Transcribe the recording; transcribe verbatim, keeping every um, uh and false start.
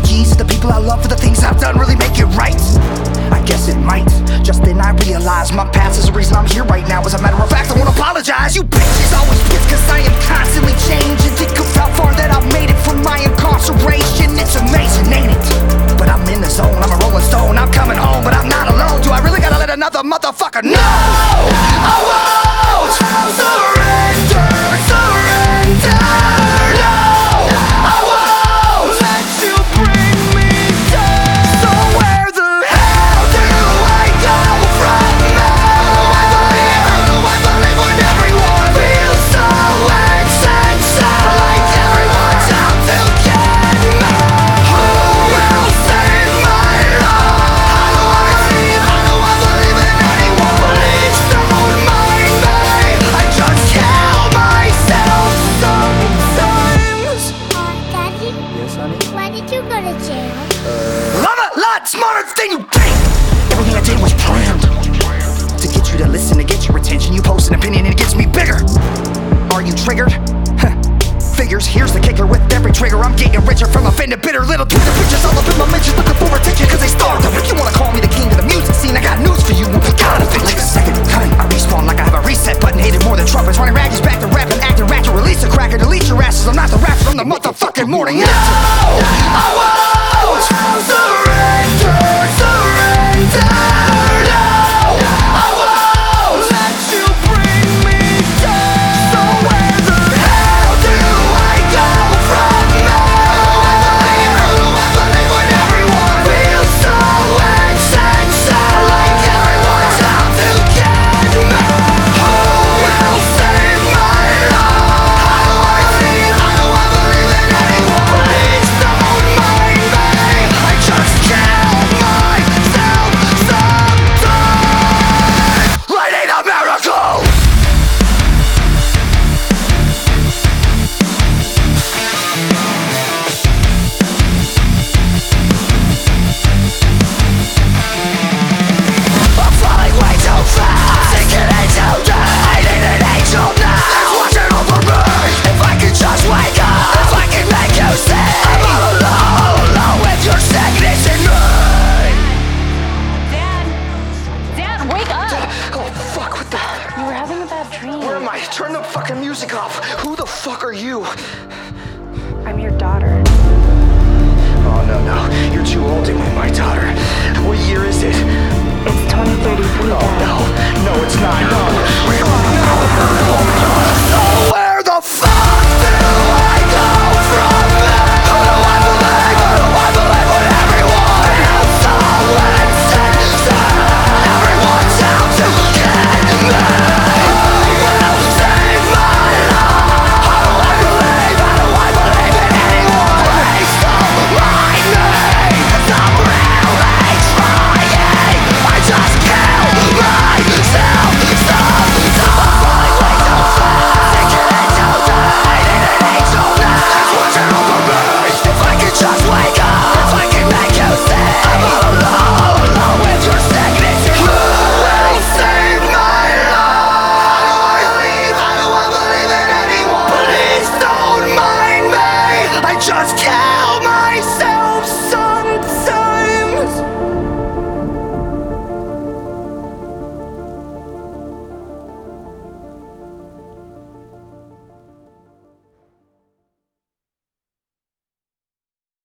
apologies to the people I love for the things I've done really make it right? I guess it might. Just then I realized my past is the reason I'm here right now. As a matter of fact, I won't apologize. You bitches always bitch cause I am constantly changing. Think of how far that I've made it from my incarceration. It's amazing, ain't it? But I'm in the zone, I'm a rolling stone. I'm coming home, but I'm not alone. Do I really gotta let another motherfucker know? I won't surrender, surrender. No, I won't let you bring me down. So where the hell do I go from now? I believe, I believe when everyone feels so essential, like everyone's out to get me. Who will save my life? How do I believe, how do I believe in anyone? Please don't mind me. I just kill myself sometimes. Daddy, Yes, honey? why did you go to jail? I'm a lot smarter than you think. Everything I did was planned to get you to listen, to get your attention. You post an opinion and it gets me bigger. Are you triggered? Huh. Figures, here's the kicker. With every trigger I'm getting richer from offended bitter